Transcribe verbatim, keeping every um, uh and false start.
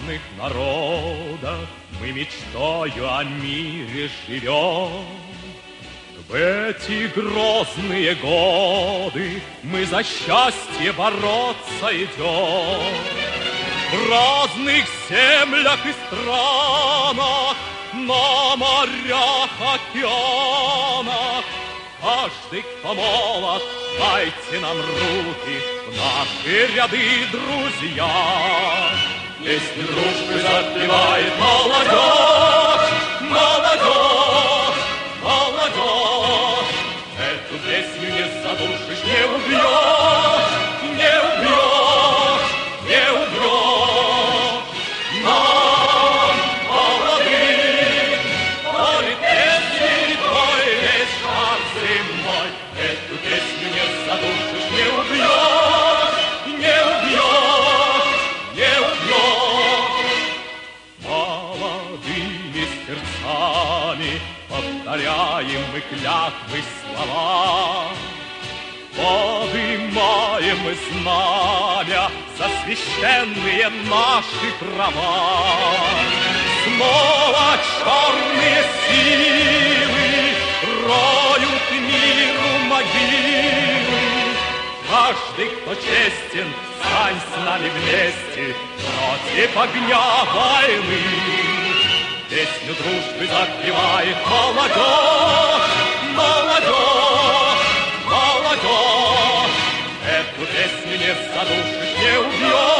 разных народах мы мечтою о мире живем. В эти грозные годы мы за счастье бороться идем. В разных землях и странах, на морях, океанах, каждый, кто молод, дайте нам руки в наши ряды, друзья. Песню дружбы запевает молодежь, молодежь, молодежь. Эту песню не задушишь, не убьешь, не убьешь, не убьешь. Нам, молодым, поет песни твой весь шар земной. Эту песню не задушишь, не убьешь, не убьешь, не убьешь. Молодыми сердцами повторяем мы клятвы слова, подымаем мы знамя за священные наши права. Снова черные силы роют миру могилы. Каждый, кто честен, стань с нами вместе против огня войны. Песню дружбы запевает молодежь, молодежь, молодежь. Эту песню не задушишь, не убьешь.